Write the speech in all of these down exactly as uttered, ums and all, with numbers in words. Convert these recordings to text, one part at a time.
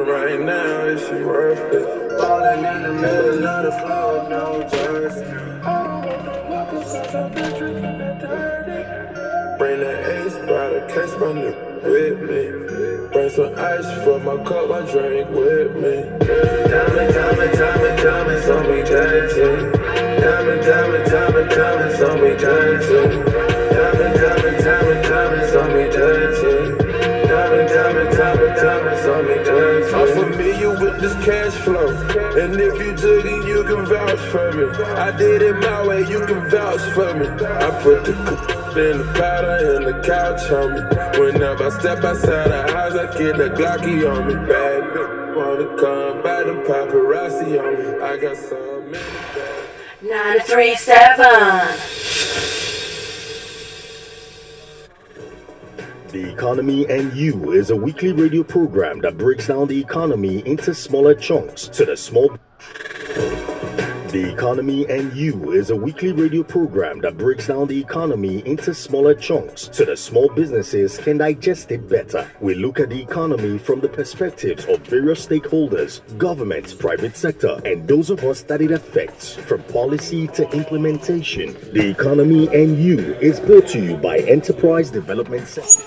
right now, is she worth it? Falling in the middle of the club, no jersey. I don't know the walk cause I've been drinking that dirty. Bring the ace by the case, my nigga with me. Bring some ice for my cup, I drink with me. Diamond, diamond, diamond, diamonds on me, dirty. Diamond, diamond, diamond, diamonds on me, dirty. Diamond, diamond, diamond, diamonds on me, dirty. Diamond, diamond, diamond, diamonds on me, dirty. I'm familiar with this cash flow, and if you jugging, you can vouch for me. I did it my way, you can vouch for me. I put the cook in the powder and the couch on me. Whenever I step outside the house, I get the Glocky on me. Bad bitch wanna come by, the paparazzi on me. I got so many bad. nine three seven. The Economy and You is a weekly radio program that breaks down the economy into smaller chunks so the small The Economy and You is a weekly radio program that breaks down the economy into smaller chunks so that small businesses can digest it better. We look at the economy from the perspectives of various stakeholders, government, private sector, and those of us that it affects, from policy to implementation. The Economy and You is brought to you by Enterprise Development Center.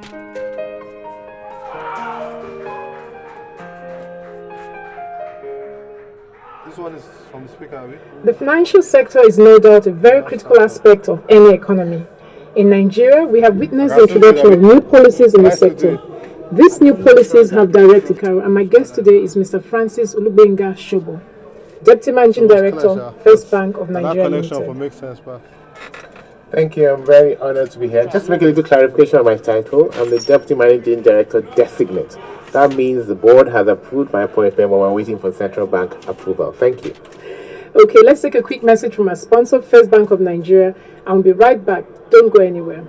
This one is from the speaker, are we? The financial sector is no doubt a very critical aspect of any economy. In Nigeria, we have witnessed the introduction of new policies in the sector. These new policies have directed Caro, and my guest today is Mister Francis Olubenga Shobo, Deputy Managing Director, First Bank of Nigeria Limited. Thank you. I'm very honored to be here. Just to make a little clarification on my title, I'm the Deputy Managing Director Designate. That means the board has approved my appointment, but we're waiting for central bank approval. Thank you. Okay, let's take a quick message from our sponsor, First Bank of Nigeria, and we'll be right back. Don't go anywhere.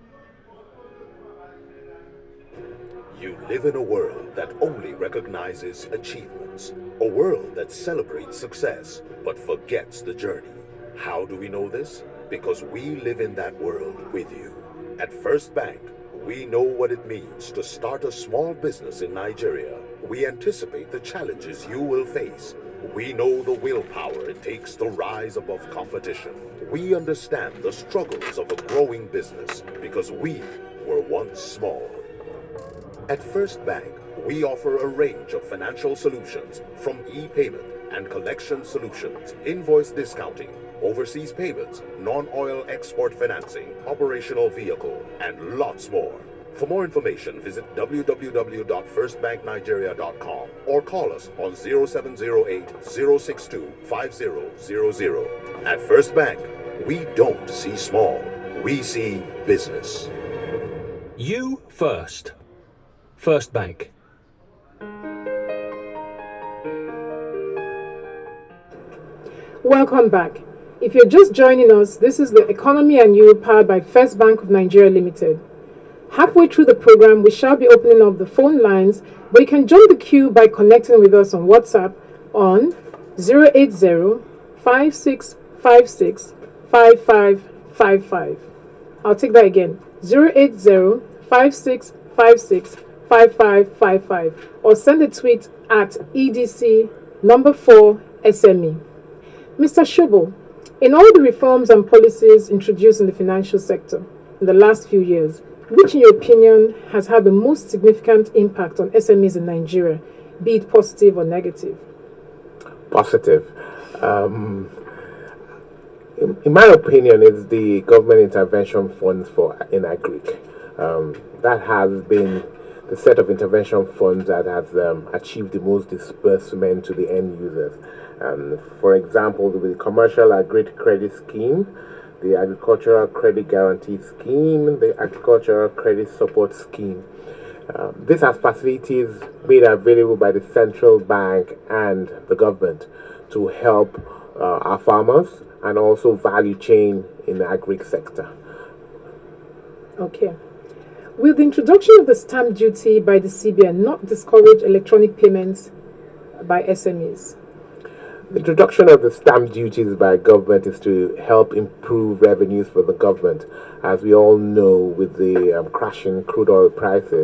You live in a world that only recognizes achievements, a world that celebrates success but forgets the journey. How do we know this? Because we live in that world with you. At First Bank, we know what it means to start a small business in Nigeria. We anticipate the challenges you will face. We know the willpower it takes to rise above competition. We understand the struggles of a growing business because we were once small. At First Bank, we offer a range of financial solutions from e-payment and collection solutions, invoice discounting, overseas payments, non-oil export financing, operational vehicle, and lots more. For more information, visit w w w dot first bank nigeria dot com or call us on zero seven zero eight, zero six two, five zero zero zero. At First Bank, we don't see small, we see business. You first. First Bank. Welcome back. If you're just joining us, this is the Economy and You powered by First Bank of Nigeria Limited. Halfway through the program, we shall be opening up the phone lines, but you can join the queue by connecting with us on WhatsApp on zero eight zero, five six five six, five five five five. I'll take that again, zero eight zero, five six five six, five five five five, or send a tweet at E D C number four S M E. Mister Shobo, in all the reforms and policies introduced in the financial sector in the last few years, which in your opinion has had the most significant impact on S M Es in Nigeria, be it positive or negative? Positive. Um, in, in my opinion, it's the government intervention funds for in agric. Um, that has been the set of intervention funds that has um, achieved the most disbursement to the end users. Um, for example, the Commercial Agri Credit Scheme, the Agricultural Credit Guarantee Scheme, the Agricultural Credit Support Scheme. Um, this has facilities made available by the central bank and the government to help uh, our farmers and also value chain in the agri sector. Okay. Will the introduction of the stamp duty by the C B N not discourage electronic payments by S M Es? The introduction of the stamp duties by government is to help improve revenues for the government. As we all know, with the um, crashing crude oil prices,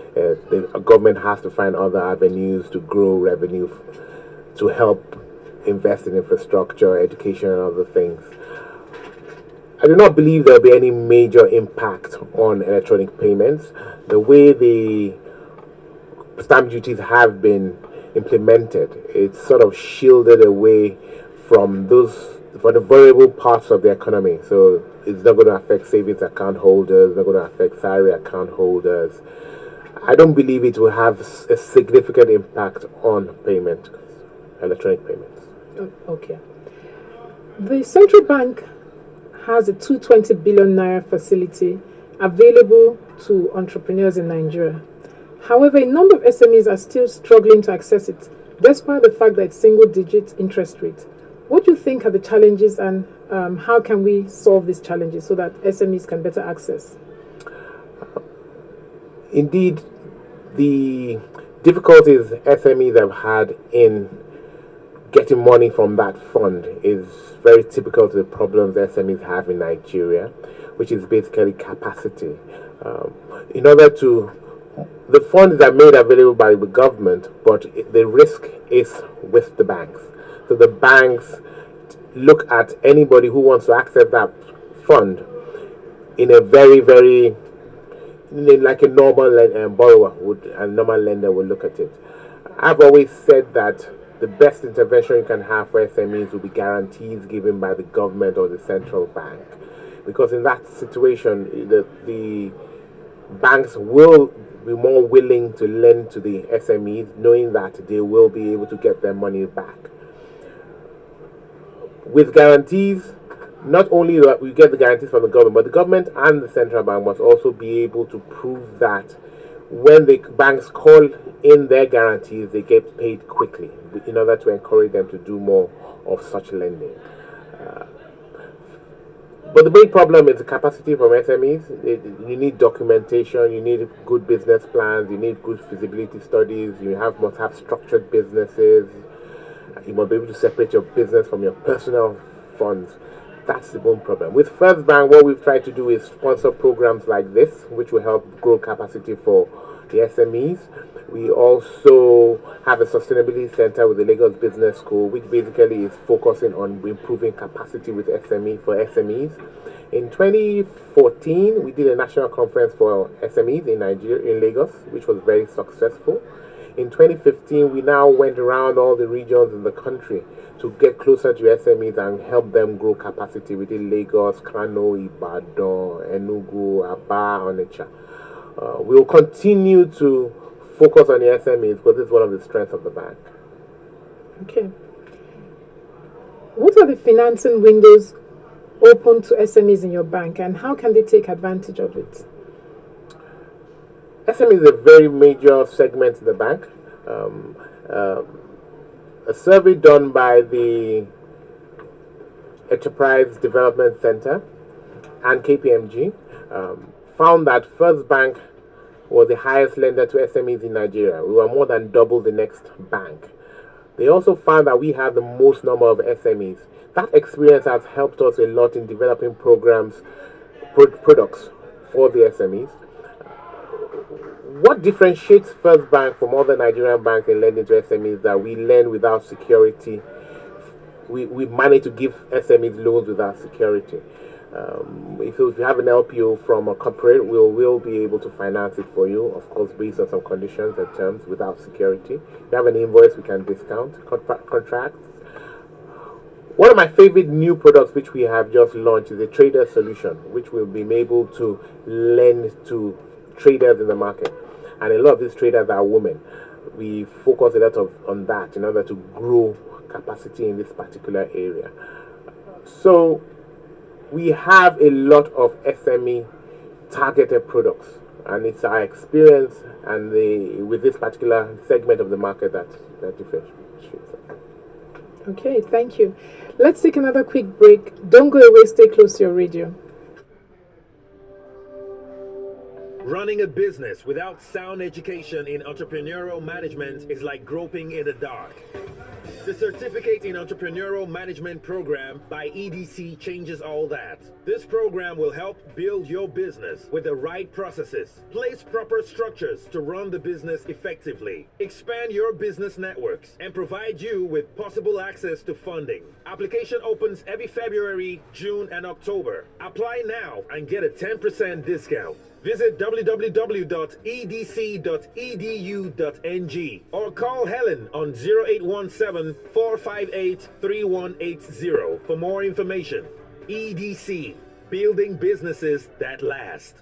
Uh, the government has to find other avenues to grow revenue, f- to help invest in infrastructure, education, and other things. I do not believe there will be any major impact on electronic payments. The way the stamp duties have been implemented, it's sort of shielded away from those for the vulnerable parts of the economy. So it's not going to affect savings account holders, not going to affect salary account holders. I don't believe it will have a significant impact on payment, electronic payments. Okay. The central bank has a two hundred twenty billion naira facility available to entrepreneurs in Nigeria. However, a number of S M Es are still struggling to access it, despite the fact that it's single-digit interest rate. What do you think are the challenges, and um, how can we solve these challenges so that S M Es can better access? Indeed, the difficulties S M Es have had in getting money from that fund is very typical to the problems S M Es have in Nigeria, which is basically capacity. Um, in order to, the funds are made available by the government, but it, the risk is with the banks. So the banks look at anybody who wants to access that fund in a very, very, like a normal uh, borrower would, a normal lender would look at it. I've always said that the best intervention you can have for S M Es will be guarantees given by the government or the central bank. Because in that situation, the, the banks will be more willing to lend to the S M Es, knowing that they will be able to get their money back. With guarantees, not only that we get the guarantees from the government, but the government and the central bank must also be able to prove that when the banks call in their guarantees, they get paid quickly in order to encourage them to do more of such lending. Uh, but the big problem is the capacity from S M Es. It, you need documentation, you need good business plans, you need good feasibility studies, you have must have structured businesses, you must be able to separate your business from your personal funds. That's the one problem. With First Bank, what we've tried to do is sponsor programs like this, which will help grow capacity for the S M Es. We also have a sustainability center with the Lagos Business School, which basically is focusing on improving capacity with S M E for S M Es. In twenty fourteen, we did a national conference for S M Es in Nigeria, in Lagos, which was very successful. In twenty fifteen, we now went around all the regions in the country to get closer to S M Es and help them grow capacity within Lagos, Kano, Ibadan, Enugu, Aba, Onitsha. Uh, we will continue to focus on the S M Es because it's one of the strengths of the bank. Okay. What are the financing windows open to S M Es in your bank, and how can they take advantage of it? S M E is a very major segment in the bank. Um, uh, a survey done by the Enterprise Development Center and K P M G um, found that First Bank was the highest lender to S M Es in Nigeria. We were more than double the next bank. They also found that we have the most number of S M Es. That experience has helped us a lot in developing programs, pro- products for the S M Es. What differentiates First Bank from other Nigerian banks in lending to S M Es is that we lend without security. We, we manage to give S M Es loans without security. Um, if, you, if you have an L P O from a corporate, we will we'll be able to finance it for you, of course, based on some conditions and terms without security. If you have an invoice, we can discount contra- contracts. One of my favorite new products which we have just launched is a trader solution, which will be able to lend to traders in the market. And a lot of these traders are women. We focus a lot of, on that in order to grow capacity in this particular area. So we have a lot of S M E targeted products, and it's our experience and the with this particular segment of the market that that differentiates. Okay, thank you. Let's take another quick break. Don't go away, stay close to your radio. Running a business without sound education in entrepreneurial management is like groping in the dark. The Certificate in Entrepreneurial Management program by E D C changes all that. This program will help build your business with the right processes, place proper structures to run the business effectively, expand your business networks, and provide you with possible access to funding. Application opens every February, June, and October. Apply now and get a ten percent discount. Visit w w w dot e d c dot e d u dot n g or call Helen on zero eight one seven, four five eight, three one eight zero for more information. E D C, building businesses that last.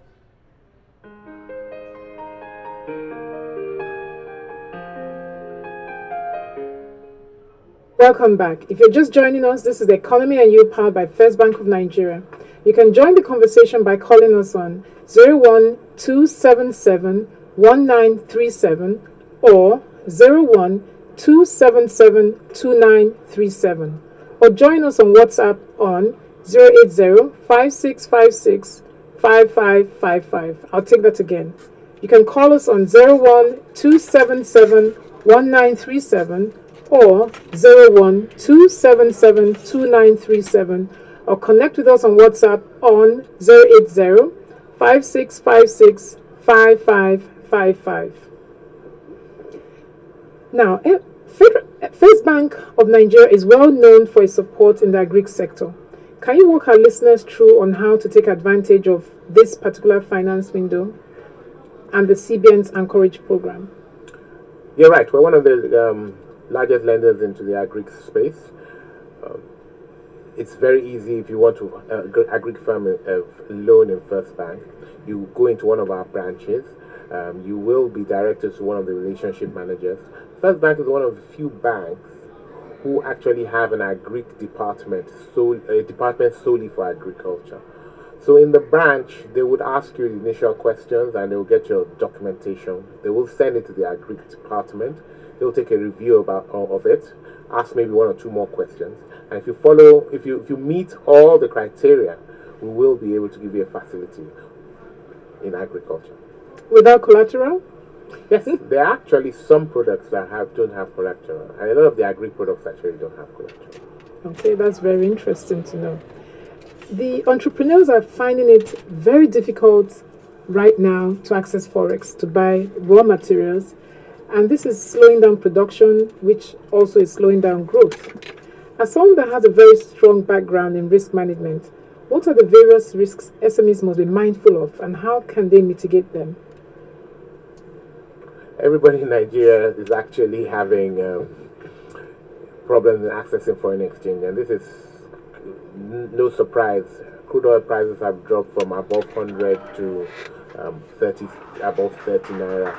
Welcome back. If you're just joining us, this is the Economy and You powered by First Bank of Nigeria. You can join the conversation by calling us on zero one two seven seven one nine three seven or zero one two seven seven two nine three seven, or join us on WhatsApp on zero eight zero five six five six five five five five. I'll take that again. You can call us on zero one two seven seven one nine three seven or zero one two seven seven two nine three seven, or connect with us on WhatsApp on zero eight zero five six five six five five five five. Now, First Bank of Nigeria is well known for its support in the agri sector. Can you walk our listeners through on how to take advantage of this particular finance window and the C B N's Anchorage program? You're right. We're one of the um, largest lenders into the agri space. Um, it's very easy if you want to uh, agri firm a, a loan in First Bank. You go into one of our branches. Um, you will be directed to one of the relationship managers. First Bank is one of the few banks who actually have an agri department, so a department solely for agriculture. So in the branch, they would ask you the initial questions and they will get your documentation. They will send it to the agri department. They will take a review about of it, ask maybe one or two more questions. And if you follow, if you if you meet all the criteria, we will be able to give you a facility in agriculture. Without collateral? Yes, there are actually some products that have don't have collateral, and a lot of the agri products actually don't have collateral. Okay, that's very interesting to know. The entrepreneurs are finding it very difficult right now to access Forex, to buy raw materials, and this is slowing down production, which also is slowing down growth. As someone that has a very strong background in risk management, what are the various risks S M Es must be mindful of, and how can they mitigate them? Everybody in Nigeria is actually having um, problems in accessing foreign exchange, and this is n- no surprise. Crude oil prices have dropped from above one hundred to um, thirty, above thirty naira.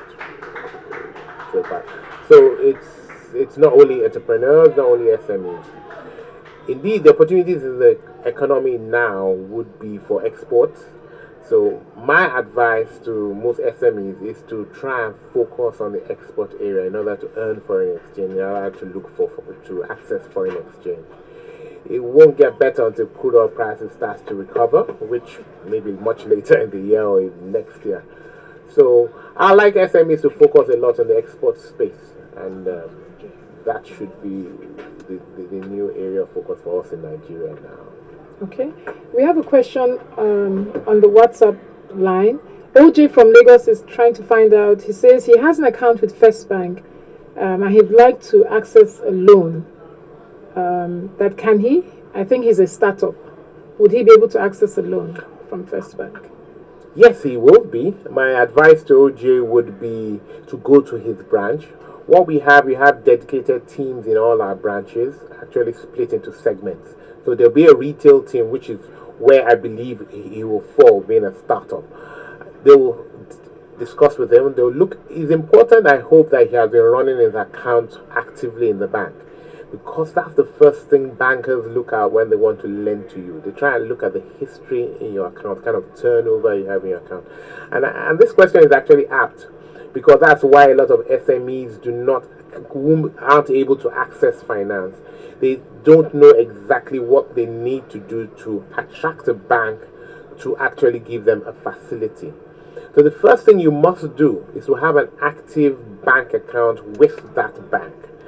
So far. So it's it's not only entrepreneurs, not only S M Es. Indeed, the opportunities in the economy now would be for exports. So my advice to most S M Es is to try and focus on the export area in order to earn foreign exchange, in order to look for, for to access foreign exchange. It won't get better until crude oil prices starts to recover, which may be much later in the year or even next year. So I like S M Es to focus a lot on the export space, and um, that should be the, the, the new area of focus for us in Nigeria now. Okay, we have a question um, on the WhatsApp line. O J from Lagos is trying to find out. He says he has an account with First Bank um, and he'd like to access a loan. Um, that can he? I think he's a startup. Would he be able to access a loan from First Bank? Yes, he will be. My advice to O J would be to go to his branch. What we have, we have dedicated teams in all our branches, actually split into segments. So there'll be a retail team, which is where I believe he will fall, being a startup. They will discuss with him. They'll look. It's important, I hope, that he has been running his account actively in the bank, because that's the first thing bankers look at when they want to lend to you. They try and look at the history in your account, kind of turnover you have in your account. And, and this question is actually apt, because that's why a lot of S M Es do not, aren't able to access finance. They don't know exactly what they need to do to attract a bank to actually give them a facility. So the first thing you must do is to have an active bank account with that bank.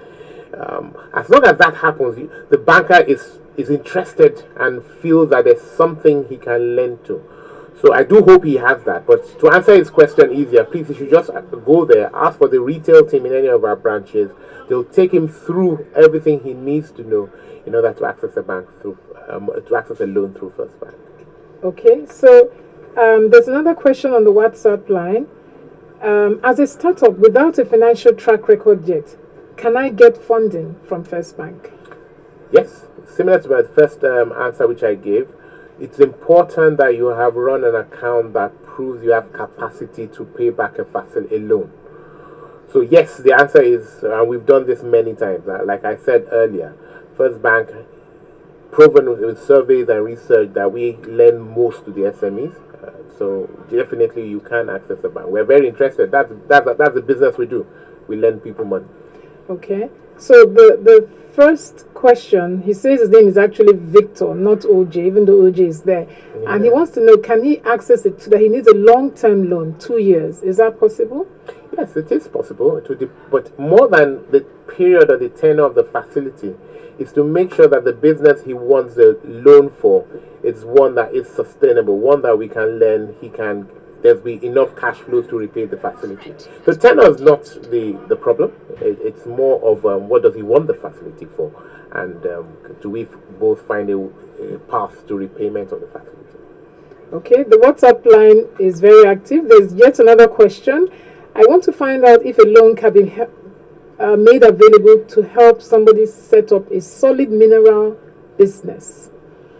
Um, as long as that happens, you- the banker is is interested and feels that there's something he can lend to. So I do hope he has that. But to answer his question easier, please, you should just go there, ask for the retail team in any of our branches. They'll take him through everything he needs to know in order to access a bank through um, to access a loan through First Bank. Okay, so um, there's another question on the WhatsApp line. Um, as a startup without a financial track record yet, can I get funding from First Bank? Yes, similar to my first um, answer which I gave, it's important that you have run an account that proves you have capacity to pay back a facility, a loan. So yes, the answer is, and uh, we've done this many times. Uh, like I said earlier, First Bank, proven with, with surveys and research that we lend most to the S M Es. Uh, so definitely you can access the bank. We're very interested. That's that's that's the business we do. We lend people money. Okay, so the the first question, he says his name is actually Victor, not O J, even though O J is there, Yeah. and he wants to know, can he access it? That he needs a long-term loan, two years. Is that possible? Yes, it is possible. It would de- but more than the period or the tenure of the facility, is to make sure that the business he wants the loan for is one that is sustainable, one that we can lend, he can, there's be enough cash flow to repay the facility. So tenure is not the, the problem. It, it's more of um, what does he want the facility for, and um, do we f- both find a, a path to repayment of the facility. Okay, the WhatsApp line is very active. There's yet another question. I want to find out if a loan can be he- uh, made available to help somebody set up a solid mineral business.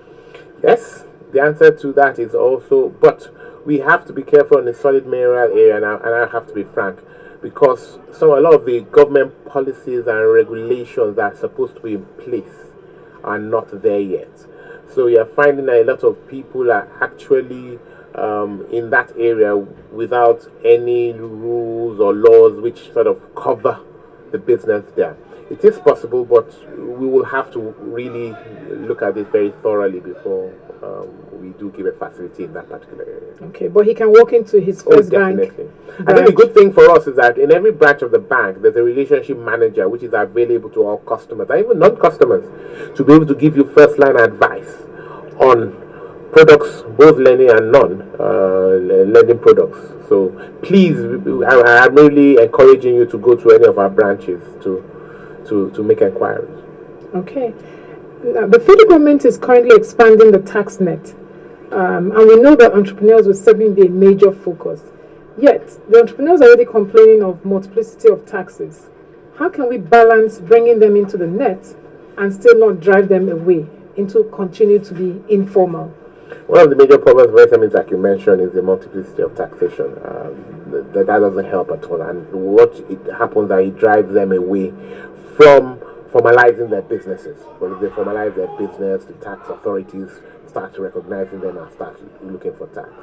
Yes, the answer to that is also, but we have to be careful in the solid mineral area, and I, and I have to be frank, because so a lot of the government policies and regulations that are supposed to be in place are not there yet. So you're finding that a lot of people are actually um, in that area without any rules or laws which sort of cover the business there. It is possible, but we will have to really look at it very thoroughly before um, we do give a facility in that particular area. Okay, but he can walk into his Oh, First Bank definitely. I branch. think the good thing for us is that in every branch of the bank, there's a relationship manager which is available to all customers, and even non-customers, to be able to give you first-line advice on products, both lending and non-lending products. So please, I, I'm really encouraging you to go to any of our branches to to, to make inquiries. Okay. Now, the federal government is currently expanding the tax net, um, and we know that entrepreneurs will certainly be a major focus. Yet, the entrepreneurs are already complaining of multiplicity of taxes. How can we balance bringing them into the net and still not drive them away into continue to be informal? One of the major problems with S M Es, like you mentioned, is the multiplicity of taxation. Um, that, that doesn't help at all. And what it happens that it drives them away from formalizing their businesses. When they formalize their business, the tax authorities start recognizing them and start looking for tax.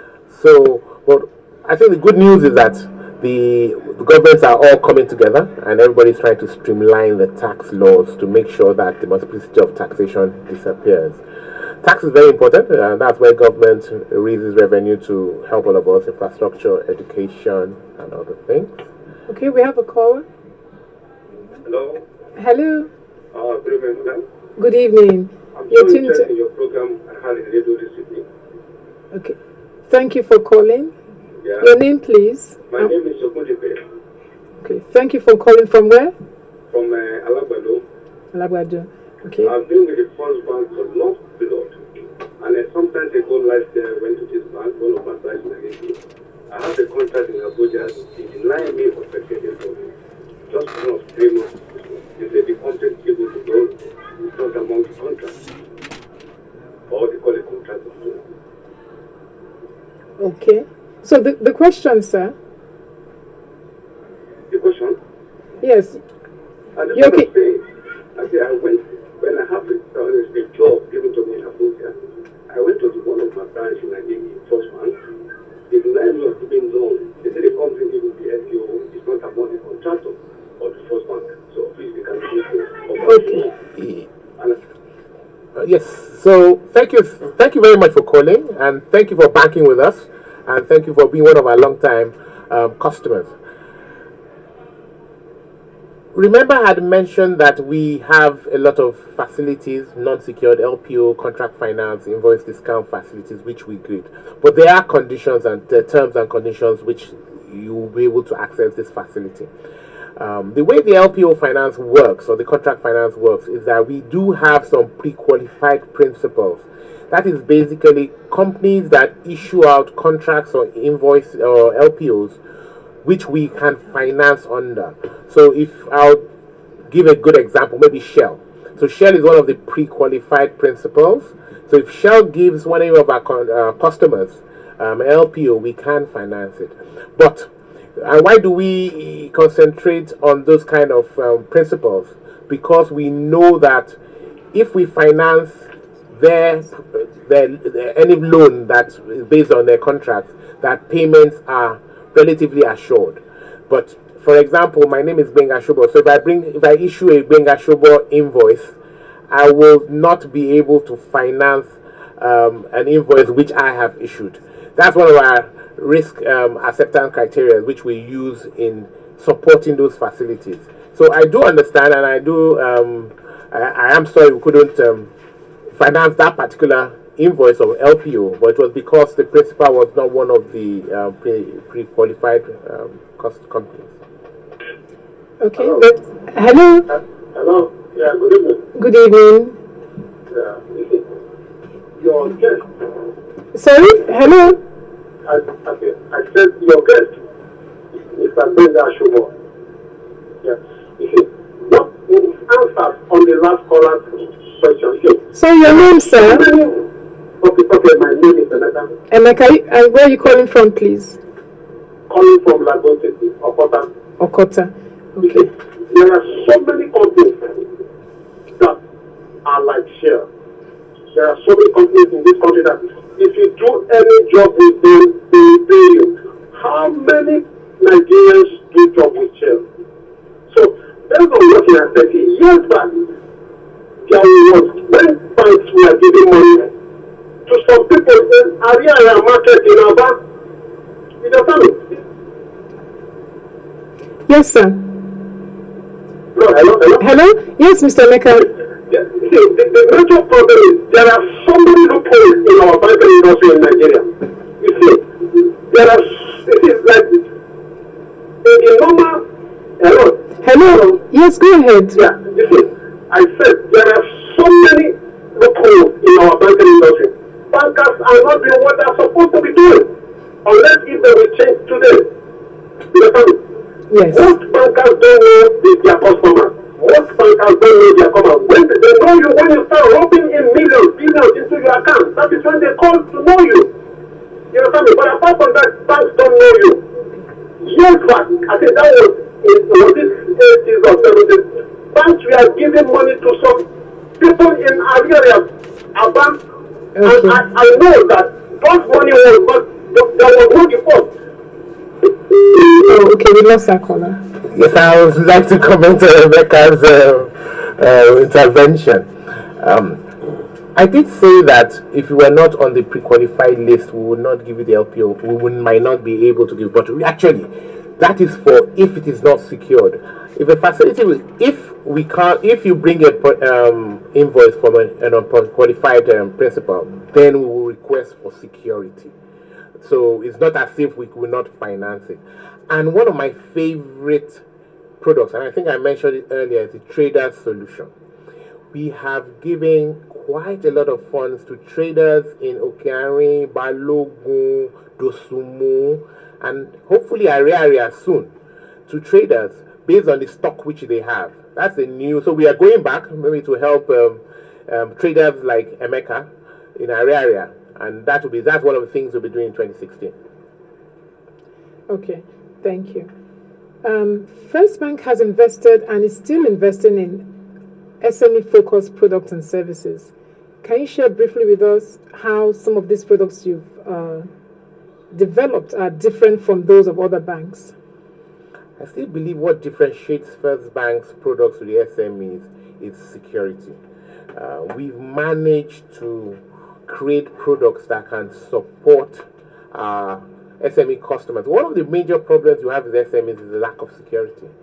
So, but I think the good news is that the, the governments are all coming together and everybody's trying to streamline the tax laws to make sure that the multiplicity of taxation disappears. Tax is very important, and that's where government raises revenue to help all of us, infrastructure, education, and other things. Okay, we have a caller. Hello. Hello. Uh, good evening, madam. Good evening. I'm You're so tuned interested to- in your program I had in the radio this evening. Okay. Thank you for calling. Yeah. Your name, please. My Um, name is Sokundipe Okay. Thank you for calling from where? from uh, Alagbado. Alabado. Okay. I've been with the First Bank for long period. And uh, sometimes ago last year I went to this bank, one of my branches in Nairobi. I have a contract in Abuja. He denied me for purchasing for me. Just one of three months. They said the content able to go is not among the contracts. Or they call it contract of loan. Okay. So the, the question, sir. The question? Yes. I just You want okay? to say, I say I went, when I have a, uh, a job given to me in Abuja, I went to the one of my branch in Nigeria, First Bank. They denied me of giving loan. They said the company giving the F P O is not among the contractor or the First Bank. So please, they can do it. Okay. And Uh, yes, so thank you, thank you very much for calling, and thank you for banking with us, and thank you for being one of our long-time um, customers. remember I had mentioned that we have a lot of facilities, non-secured L P O, contract finance, invoice discount facilities, which we grade. But there are conditions and the terms and conditions which you will be able to access this facility. Um, the way the L P O finance works, or the contract finance works, is that we do have some pre-qualified principles. That is basically companies that issue out contracts or invoice or L P Os which we can finance under. So if I'll give a good example, maybe Shell. So Shell is one of the pre-qualified principles. So if Shell gives one of our uh, customers um, L P O, we can finance it. But and why do we concentrate on those kind of um, principles? Because we know that if we finance their, their, their any loan that is based on their contracts, that payments are relatively assured. But for example, my name is Benga Shobo. So if I bring, if I issue a Benga Shobo invoice, I will not be able to finance um, an invoice which I have issued. That's one of our risk um, acceptance criteria which we use in supporting those facilities. So I do understand, and I do. Um, I, I am sorry we couldn't um, finance that particular invoice of L P O, but it was because the principal was not one of the um, pre, pre-qualified um, cost companies. Okay. Hello. But, hello. Uh, hello. Yeah. Good evening. Good evening. Yeah. Your guest. Sorry. Hello. I, okay. I said your guest, Mister Benga Shobo. Yeah. You see, what is answers on the last caller's question? You see, So your name, sir? Okay, okay, my name is Emeka. Emeka, and where are you calling from, please? Calling from Lagos City, Okota. Okota. Okay. Okay. There are so many companies that are like Shell. There are so many companies in this country that if you do any job with them, they will pay you. How many Nigerians do job with Shell? So, based on what you are saying, years back, there was when banks were giving money to some people in area market in Aba. You understand me? Yes, sir. No, hello, hello. Hello? Yes, Mister Emeka. Yeah, see, the, the major problem is there are so many loopholes in our banking industry in Nigeria. You see, there are, it is like, in the normal, hello? Hello? Yes, go ahead. Yeah, you see, I said there are so many loopholes in our banking industry. Bankers are not doing what they're supposed to be doing, unless if they will change today. You understand me? Yes. Most bankers don't know their customers. Most bankers don't know their customers. When they, they know you when you start roping in millions, billions into your account, that is when they call to know you. You understand me? But apart from that, banks don't know you. Years back, I think that was in was it eighties or seventies. Banks were giving money to some people in areas, a bank, okay. And I, I know that those money was not there was no default. Oh, okay, we lost our caller. Yes, I would like to comment on Rebecca's uh, uh, intervention. Um, I did say that if you were not on the pre-qualified list, we would not give you the L P O. We would, might not be able to give, but we actually, that is for if it is not secured. If a facility, if we can't, if you bring a um, invoice from a, an unqualified um, principal, then we will request for security. So it's not as if we could not finance it. And one of my favorite products, and I think I mentioned it earlier, is the trader solution. We have given quite a lot of funds to traders in Okeare, Balogun, Dosumu, and hopefully Ariaria soon, to traders based on the stock which they have. That's a new, so we are going back maybe to help um, um, traders like Emeka in Ariaria. And that will be that's one of the things we'll be doing in twenty sixteen. Okay, thank you. Um, First Bank has invested and is still investing in S M E-focused products and services. Can you share briefly with us how some of these products you've uh, developed are different from those of other banks? I still believe what differentiates First Bank's products to the S M Es is security. Uh, we've managed to create products that can support our S M E customers. One of the major problems you have with S M Es is the lack of security.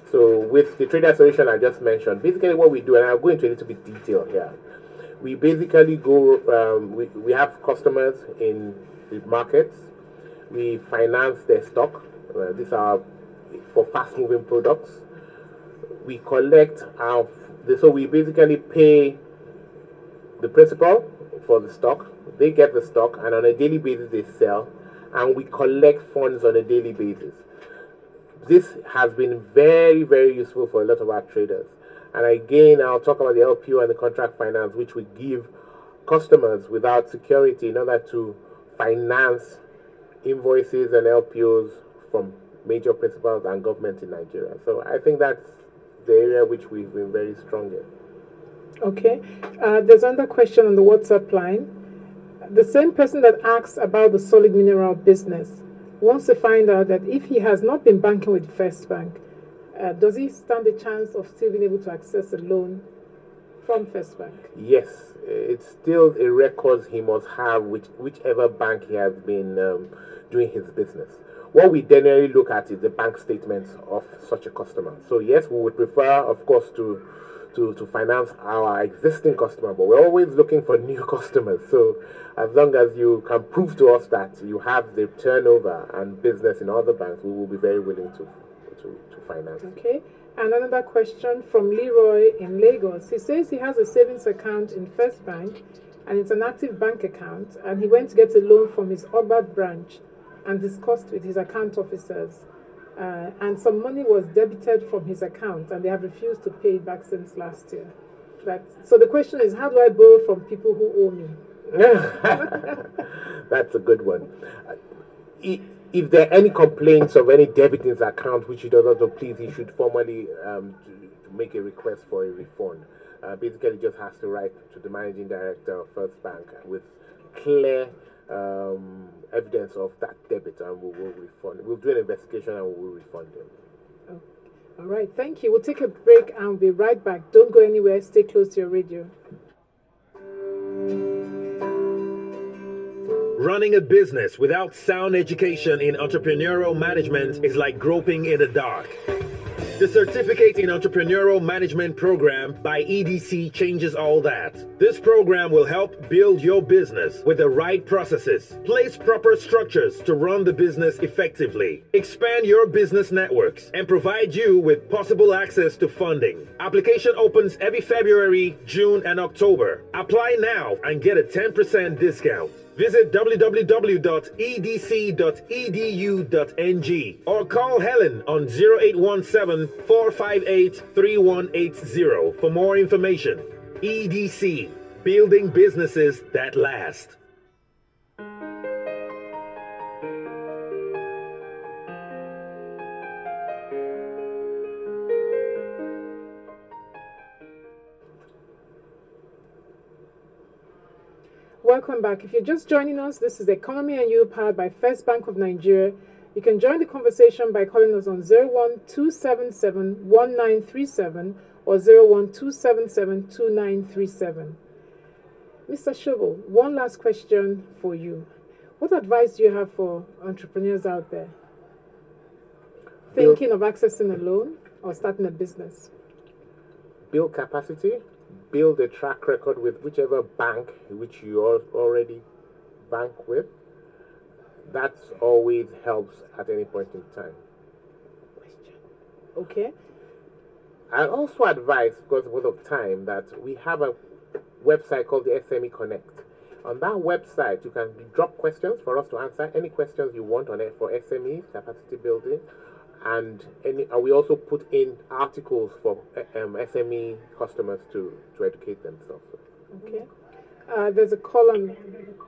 So with the trader solution I just mentioned, basically what we do, and I'll go into a little bit detail here. We basically go, um, we, we have customers in the markets. We finance their stock. Uh, these are for fast-moving products. We collect our, so we basically pay the principal for the stock. They get the stock, and on a daily basis they sell, and we collect funds on a daily basis. This has been very, very useful for a lot of our traders. And again, I'll talk about the L P O and the contract finance, which we give customers without security in order to finance invoices and L P Os from major principals and government in Nigeria. So I think that's the area which we've been very strong in. Okay. Uh, there's another question on the WhatsApp line. The same person that asked about the solid mineral business wants to find out that if he has not been banking with First Bank, uh, does he stand a chance of still being able to access a loan from First Bank? Yes, it's still a record he must have, which, whichever bank he has been um, doing his business. What we generally look at is the bank statements of such a customer. So yes, we would prefer, of course, to To, to finance our existing customer, but we're always looking for new customers. So as long as you can prove to us that you have the turnover and business in other banks, we will be very willing to to, to finance. Okay. And another question from Leroy in Lagos. He says he has a savings account in First Bank, and it's an active bank account, and he went to get a loan from his Ogbad branch and discussed with his account officers. Uh, and some money was debited from his account, and they have refused to pay it back since last year. That, so the question is, how do I borrow from people who owe me? That's a good one. Uh, if there are any complaints of any debit in his account which he does not do, please, he should formally um, to, to make a request for a refund. Uh, basically, just has to write to the managing director of First Bank with clear um, evidence of that debit, and we will refund. We'll do an investigation and we will refund them. Oh. All right, thank you. We'll take a break and we'll be right back. Don't go anywhere. Stay close to your radio. Running a business without sound education in entrepreneurial management is like groping in the dark. The Certificate in Entrepreneurial Management program by E D C changes all that. This program will help build your business with the right processes, place proper structures to run the business effectively, expand your business networks, and provide you with possible access to funding. Application opens every February, June, and October. Apply now and get a ten percent discount. Visit w w w dot e d c dot e d u dot n g or call Helen on zero eight one seven, four five eight, three one eight zero for more information. E D C, building businesses that last. Welcome back. If you're just joining us, this is Economy and You, powered by First Bank of Nigeria. You can join the conversation by calling us on zero one two seven seven, one nine three seven or zero one two seven seven, two nine three seven. Mister Shobo, one last question for you. What advice do you have for entrepreneurs out there thinking of accessing a loan or starting a business? Build capacity. Build a track record with whichever bank which you already bank with. That always helps at any point in time. Okay. I also advise, because of time, that we have a website called the S M E Connect. On that website, you can drop questions for us to answer any questions you want on it for S M Es, capacity building. And, any, and we also put in articles for um, S M E customers to, to educate themselves. Okay. Uh, there's a column.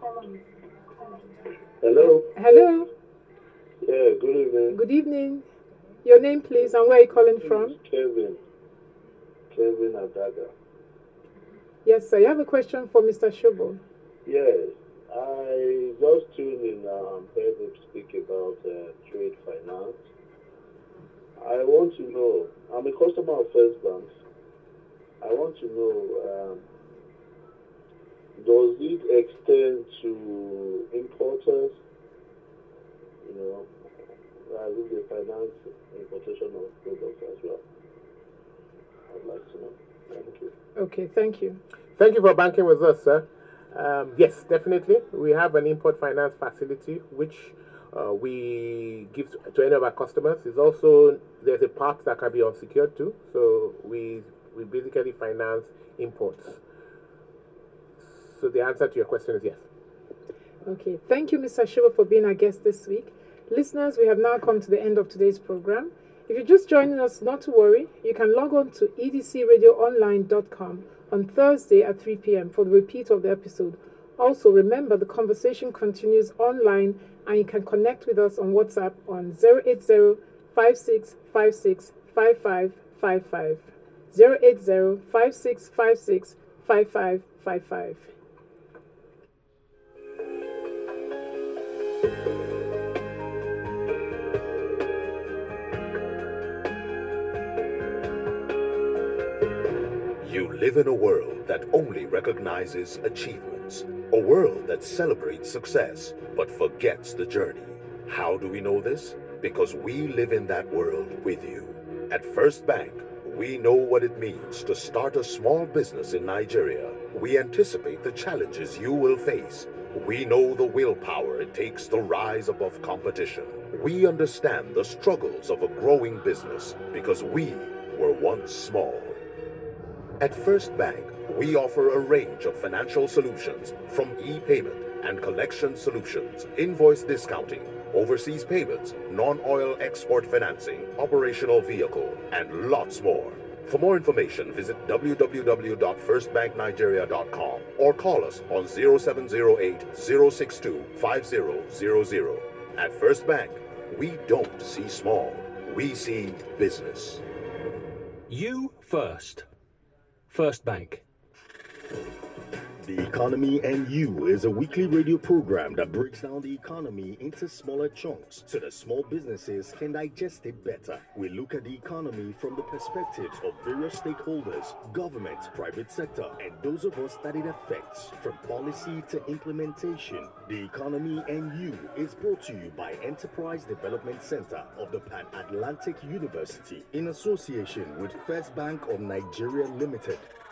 Hello. Hello. Yeah, good evening. Good evening. Your name, please, and where are you calling from? Kevin. Kevin Adaga. Yes, sir. You have a question for Mister Shobo? Yes. I just tuned in now and heard him speak about uh, trade finance. I want to know, I'm a customer of First Bank. I want to know, um, does it extend to importers? You know, as if they finance importation of products as well. I'd like to know. Thank you. Okay, thank you. Thank you for banking with us, sir. Um, yes, definitely. We have an import finance facility which uh, we give to, to any of our customers. It's also, there's a part that can be unsecured too. So we we basically finance imports. So the answer to your question is yes. Okay, thank you, Mister Shiva, for being our guest this week. Listeners, we have now come to the end of today's program. If you're just joining us, not to worry. You can log on to e d c radio online dot com on Thursday at three p.m. for the repeat of the episode. Also, remember the conversation continues online and you can connect with us on WhatsApp on zero eight zero, five six five six, five five five five. zero eight zero, five six five six, five five five five. You live in a world that only recognizes achievements, a world that celebrates success but forgets the journey. How do we know this? Because we live in that world with you. At First Bank, we know what it means to start a small business in Nigeria. We anticipate the challenges you will face. We know the willpower it takes to rise above competition. We understand the struggles of a growing business because we were once small. At First Bank, we offer a range of financial solutions from e-payment and collection solutions, invoice discounting, overseas payments, non-oil export financing, operational vehicle, and lots more. For more information, visit w w w dot first bank nigeria dot com or call us on zero seven zero eight, zero six two, five zero zero zero. At First Bank, we don't see small, we see business. You first. First Bank. The Economy and You is a weekly radio program that breaks down the economy into smaller chunks so that small businesses can digest it better. We look at the economy from the perspectives of various stakeholders, government, private sector, and those of us that it affects, from policy to implementation. The Economy and You is brought to you by Enterprise Development Center of the Pan Atlantic University in association with First Bank of Nigeria Limited.